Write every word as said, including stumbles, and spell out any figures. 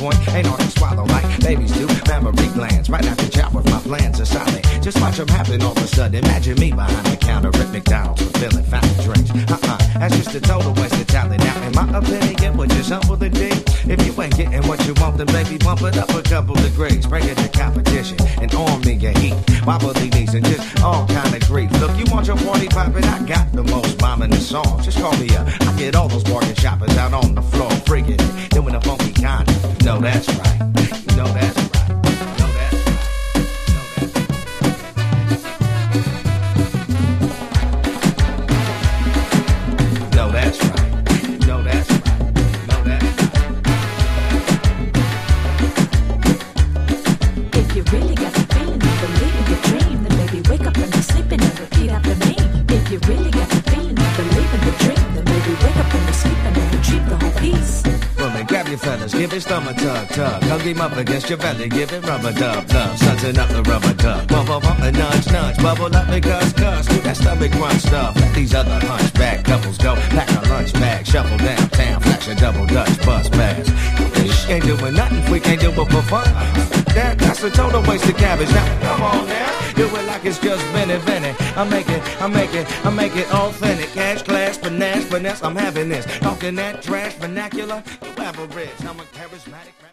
point ain't hard to swallow like babies do. Memory glands right after chat with my plans are solid. Just watch them happen all of a sudden. Imagine me behind the counter at McDonald's fulfilling fountain drinks. Uh-uh, that's just a total waste of talent. Now, in my opinion, we're just humble and deep. If you ain't getting what you want, then baby, bump it up a couple degrees. Bring it to competition and arm me your heat. Wobbly knees and just all kind of grief. Look, you want your party poppin'? I got the most bombing the songs. Just call me up. I get all those bargain shoppers out on the floor, freaking it, doing the funky kind. No, that's right. You know that's right. That's right. No, that's right. No, that's right. If you really got the feeling and believe in your dream, then maybe wake up when you're sleeping and repeat after me. If you really got the feeling and believe in the dream, then maybe wake up when you're sleeping and retrieve the whole piece. Woman, grab your fellas, give it stomach tug tug. Hug him up against your belly, give it rubber dub dub. Sunsen up the rubber dub. Bump bump bump and nudge nudge. Bubble up and cuss cuss. Do that stomach crunch stuff. Let these other hunchback couples go. Pack a lunch bag, shuffle downtown, flash a double dutch bus pass. This ain't doing nothing if we can't do it for fun. That, that's a total waste of cabbage. Now come on now, do it like it's just been invented. I make it, I make it, I make it authentic. Cash, class, finesse, finesse. I'm having this. Talking that trash vernacular. You average. I'm a charismatic.